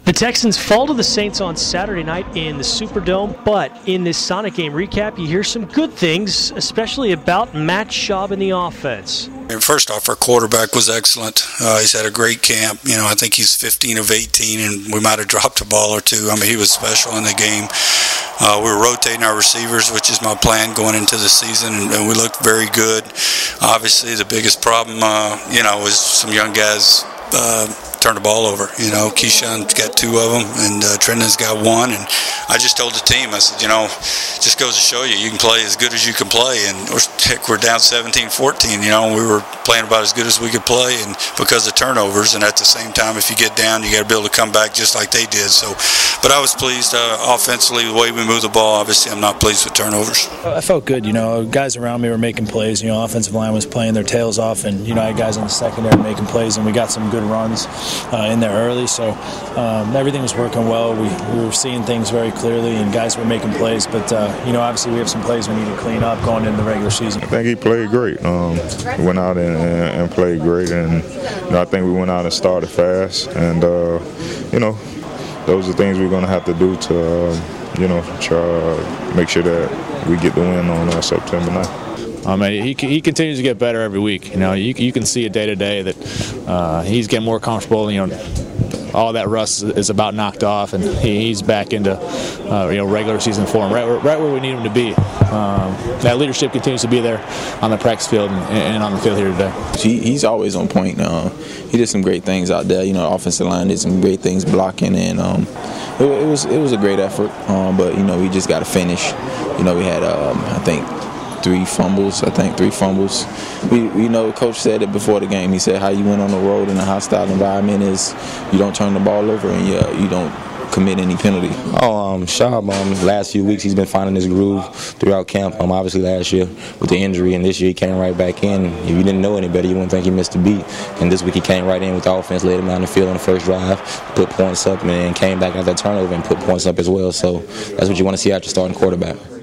The Texans fall to the Saints on Saturday night in the Superdome, but in this Sonic game recap, you hear some good things, especially about Matt Schaub and the offense. First off, our quarterback was excellent. He's had a great camp. I think he's 15 of 18, and we might have dropped a ball or two. He was special in the game. We were rotating our receivers, which is my plan going into the season, and we looked very good. Obviously, the biggest problem, was some young guys turn the ball over. Keyshawn's got 2 of them, and Trenton's got 1. And I just told the team, I said, just goes to show you can play as good as you can play. And we're down 17-14. We were playing about as good as we could play, and because of turnovers. And at the same time, if you get down, you got to be able to come back just like they did. So, but I was pleased offensively the way we moved the ball. Obviously, I'm not pleased with turnovers. I felt good. Guys around me were making plays. Offensive line was playing their tails off, and I had guys in the secondary making plays, and we got some good runs in there early. So everything was working well. We were seeing things very clearly, and guys were making plays. But obviously we have some plays we need to clean up going into the regular season. I think he played great. We went out and played great, and I think we went out and started fast. And those are things we're going to have to do to try to make sure that we get the win on September 9th. He continues to get better every week. You can see it day to day that he's getting more comfortable. All that rust is about knocked off, and he's back into regular season form, right where we need him to be. That leadership continues to be there on the practice field and on the field here today. He's always on point. He did some great things out there. Offensive line did some great things blocking, and it was a great effort. But we just got to finish. We had I think 3 fumbles. Coach said it before the game. He said how you went on the road in a hostile environment is you don't turn the ball over and you don't commit any penalty. Schaub, last few weeks he's been finding his groove throughout camp. Obviously last year with the injury, and this year he came right back in. If you didn't know any better, you wouldn't think he missed a beat. And this week he came right in with the offense, laid him down the field on the first drive, put points up, and then came back after that turnover and put points up as well. So that's what you want to see out your starting quarterback.